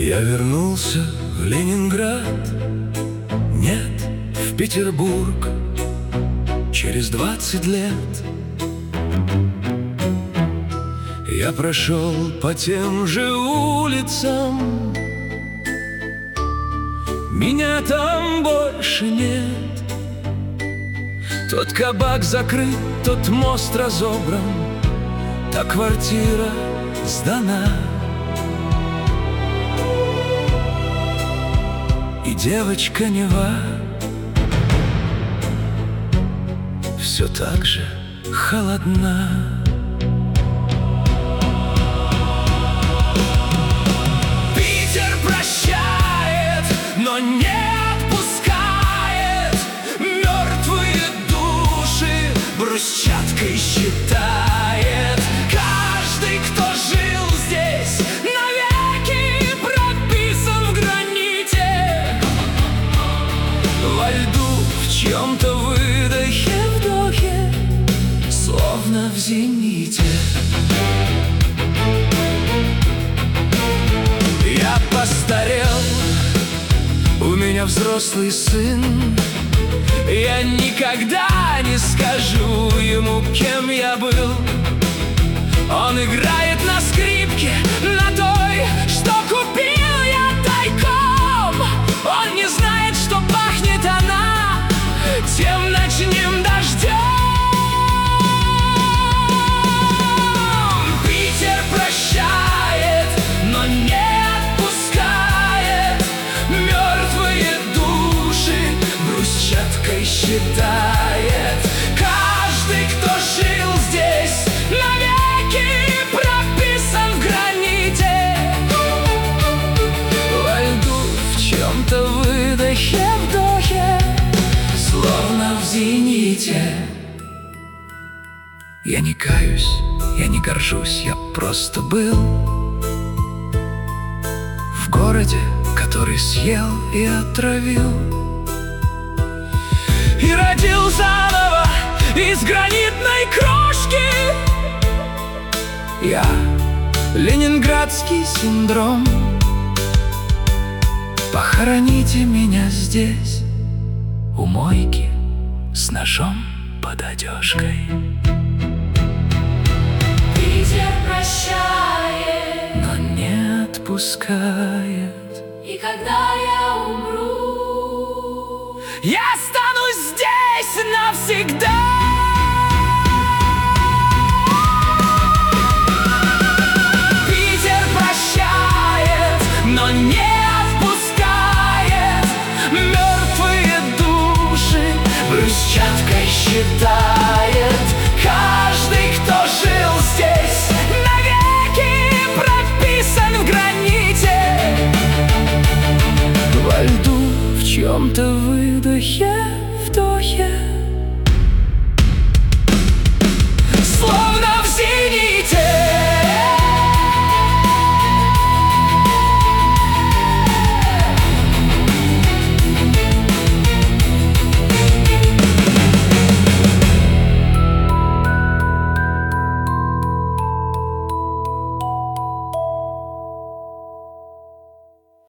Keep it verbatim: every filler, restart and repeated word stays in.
Я вернулся в Ленинград, нет, в Петербург, через двадцать лет. Я прошел по тем же улицам, меня там больше нет. Тот кабак закрыт, тот мост разобран, та квартира сдана. И девочка Нева все так же холодна. Питер прощает, но не отпускает. Мертвые души брусчаткой считает. Каждый, кто жил здесь, навеки прописан в граните. Во льду, в чьем-то выдохе, вдохе, словно в зените. Я постарел, у меня взрослый сын. Я никогда не скажу ему, кем я был. Он играет на скрипке, на той, что купил я тайком. Он не знает, что пахнет она тем ночным дождем. Питер прощает, но не отпускает. Мертвые души брусчаткой считает. Каждый, кто жил здесь, навеки прописан в граните. Во льду, в чем-то выдохе, вдохе, словно в зените. Я не каюсь, я не горжусь, я просто был в городе, который съел и отравил. И родил заново из гранитной крошки. Я ленинградский синдром. Похороните меня здесь, у мойки, с ножом под одежкой. Питер прощает, но не отпускает. и когда я